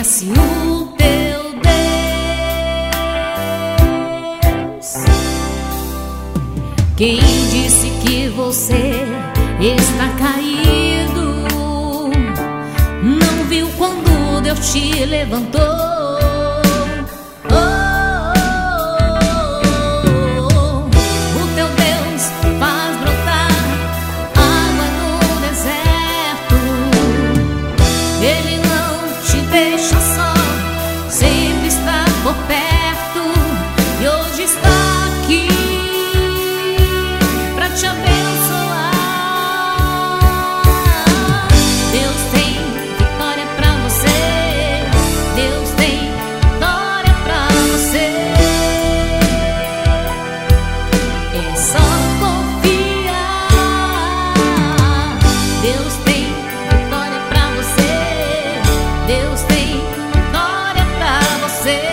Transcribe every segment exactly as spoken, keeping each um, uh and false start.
conhece o teu Deus. Quem disse que você está caído? Não viu quando Deus te levantou? Por perto, e hoje está aqui pra te abençoar. Deus tem vitória pra você. Deus tem vitória pra você. É só confiar. Deus tem vitória pra você. Deus tem vitória pra você.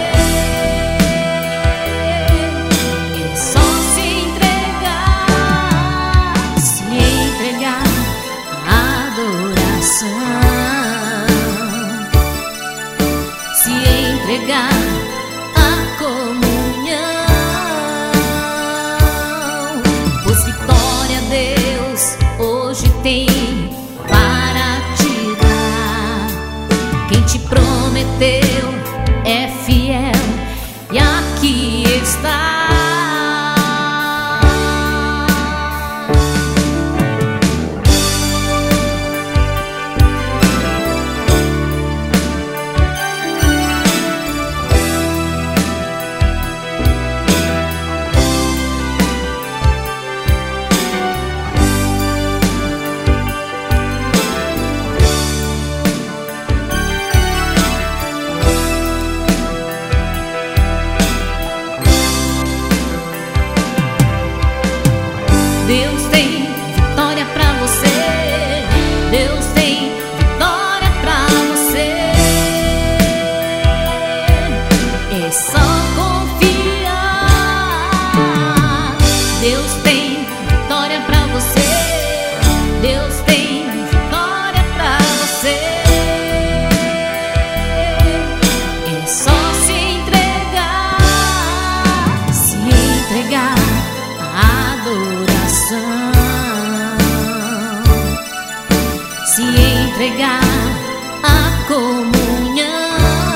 Se entregar à comunhão, pois vitória Deus hoje tem para te dar. Quem te prometeu é fiel e aqui está. Deus tem vitória pra você. Deus tem vitória pra você. É só confiar. Deus tem vitória pra você. Deus tem vitória pra você. É só se entregar, se entregar à adoração, se entregar à comunhão,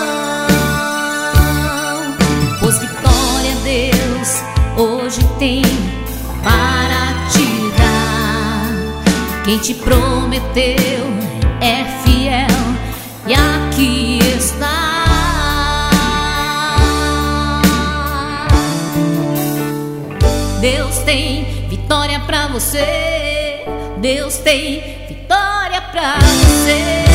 pois vitória Deus hoje tem para te dar. Quem te prometeu é fiel e aqui está. Deus tem vitória pra você. Deus tem vitória pra você.